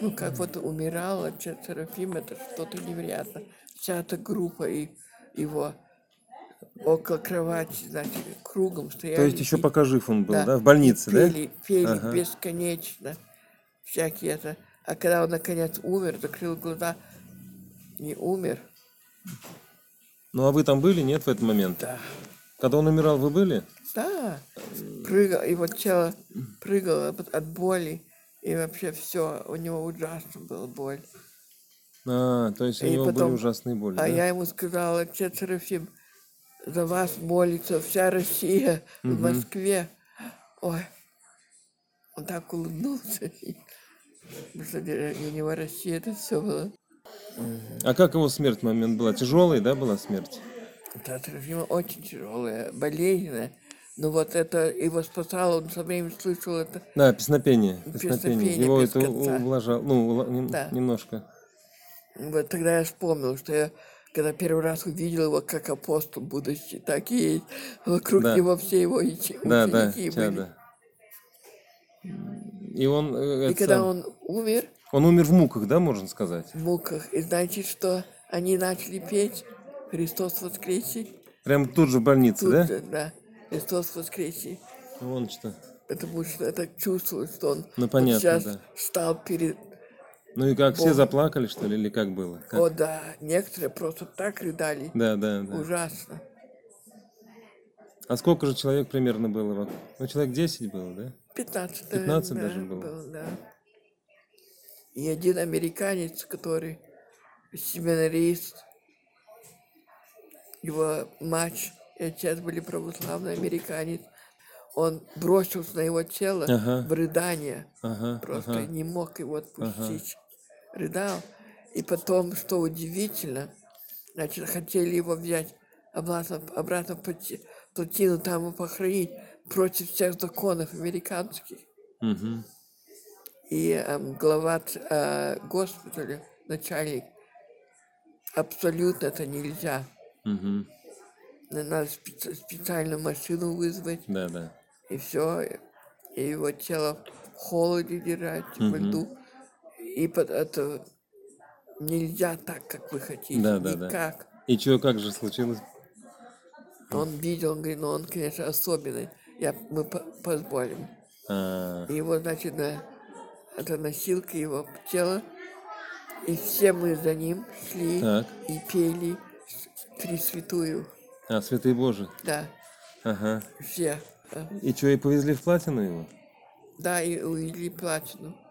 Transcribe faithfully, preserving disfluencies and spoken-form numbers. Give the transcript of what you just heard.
Ну, как вот умирал отец Серафим, это что-то невероятно. Вся эта группа и его около кровати, значит, кругом стояли. То есть еще и, пока жив он был, да, да? В больнице, и пели, да? пели Ага. бесконечно. Всякие это. А когда он наконец умер, закрыл глаза, не умер. Ну а вы там были, нет, в этот момент? Да. Когда он умирал, вы были? Да. Прыгал, его тело прыгало от боли. И вообще все, у него ужасно была боль. А, то есть у И него были потом, ужасные боли, а да? я ему сказала, отец Серафим, за вас молится вся Россия в Мгм. Москве. Ой, он так улыбнулся. Потому что для него Россия это все было. А как его смерть в момент была? Тяжелая, да, была смерть? Отец Серафима очень тяжелая, болезненная. Но вот это его спасало, он со временем слышал это Да, песнопение, песнопение. песнопение Его без это конца. ублажало, ну, ула- нем- Да. немножко. Вот тогда я вспомнил, что я, когда первый раз увидел его как апостол будущий, так и есть. Вокруг Да. него все его учи- Да, да, ученики были. чада. И он, э, И это когда сам- он умер он умер в муках, да, можно сказать? в муках, и знаете, что они начали петь «Христос воскресе»? Прям тут же в больнице, Тут да? же, да, «Христос воскресе». Вон что. Потому что это чувствовалось, что он Ну, вот понятно, сейчас да. стал перед... Ну и как, все Бог. заплакали, что ли, или как было? Как? О, да, некоторые просто так рыдали. Да, да, да. Ужасно. А сколько же человек примерно было вокруг? Ну, человек десять было, да? пятнадцать, пятнадцать наверное, даже было. был, да. И один американец, который семинарист, его мать и отец были православные американец, он бросился на его тело Ага. в рыдание, Ага, просто ага. не мог его отпустить. Рыдал. И потом, что удивительно, значит, хотели его взять обратно, обратно в плоти- плотину, там его похоронить против всех законов американских. Мгм. И эм, глава э, госпиталя, начальник, абсолютно это нельзя. Мгм. Надо специ- специальную машину вызвать, Да, да. и все. И его тело в холоде держать, в льду. И под это нельзя так, как вы хотите, Да, да, да. никак. И чё, как же случилось? Он видел, он говорит, ну он, конечно, особенный. Я, мы по- позволим. А, И его, значит, на, это носилка его тела. И все мы за ним шли так. и пели Три святую. А, святый Боже. Да, Ага. все. э, И что, и повезли в Платину его? Да, и увидели платину.